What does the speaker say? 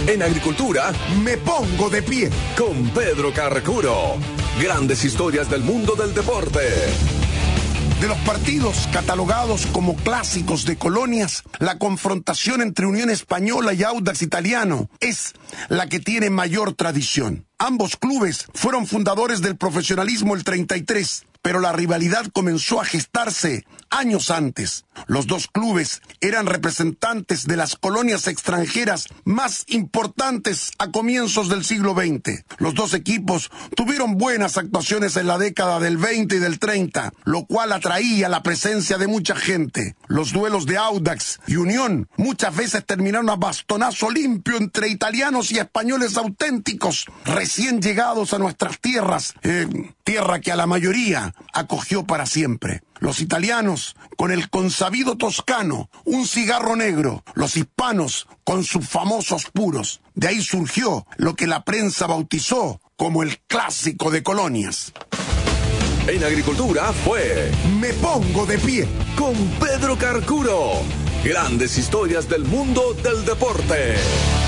En agricultura, me pongo de pie con Pedro Carcuro. Grandes historias del mundo del deporte. De los partidos catalogados como clásicos de colonias, la confrontación entre Unión Española y Audax Italiano es la que tiene mayor tradición. Ambos clubes fueron fundadores del profesionalismo el 33, pero la rivalidad comenzó a gestarse años antes. Los dos clubes eran representantes de las colonias extranjeras más importantes a comienzos del siglo XX. Los dos equipos tuvieron buenas actuaciones en la década del 20 y del 30, lo cual atraía la presencia de mucha gente. Los duelos de Audax y Unión muchas veces terminaron a bastonazo limpio entre italianos y españoles auténticos, recién llegados a nuestras tierras, tierra que a la mayoría acogió para siempre. Los italianos con el consabido toscano, un cigarro negro, los hispanos con sus famosos puros. De ahí surgió lo que la prensa bautizó como el clásico de colonias. En agricultura fue Me Pongo de Pie con Pedro Carcuro. Grandes historias del mundo del deporte.